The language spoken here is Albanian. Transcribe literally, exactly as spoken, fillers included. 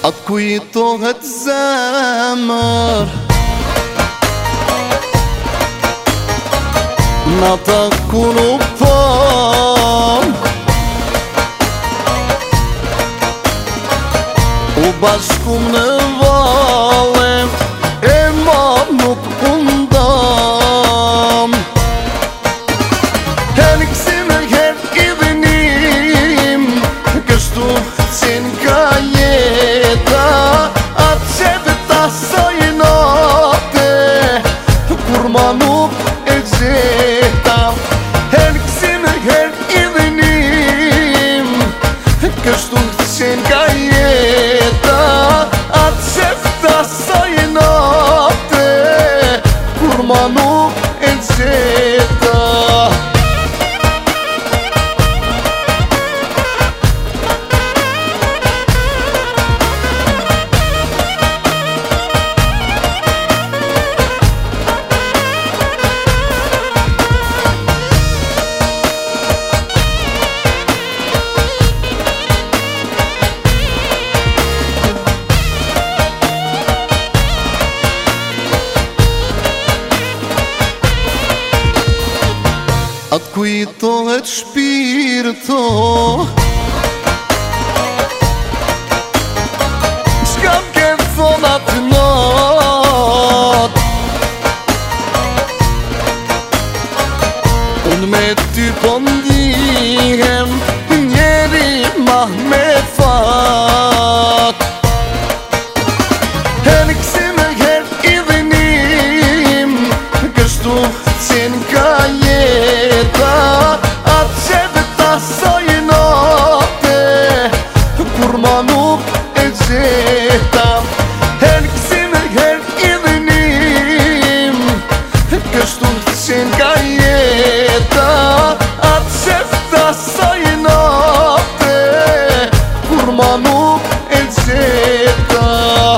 Atë kujtohet zemër Nata ku nuk pëm U bashkum në valem E ma nuk undam E në kësi me her i dhinim Kështu qenë ka jeta Atë që vëta saj note Kur ma nuk e gjeta E në kësi me her i dhinim Kështu qenë ka jeta Atë që vëta saj note Kur ma nuk e gjeta Atë kujtohet shpirto Shka m'ke thon atë not Unë me ty po ndihem Njeri ma me fat E në kësi me her i dhinim Kështu qenë ka jeta Atë që vëta saj note Kur ma nuk e gjeta E në kësi me her i dhinim Kështu qenë ka jeta Atë që vëta saj note Kur ma nuk e gjeta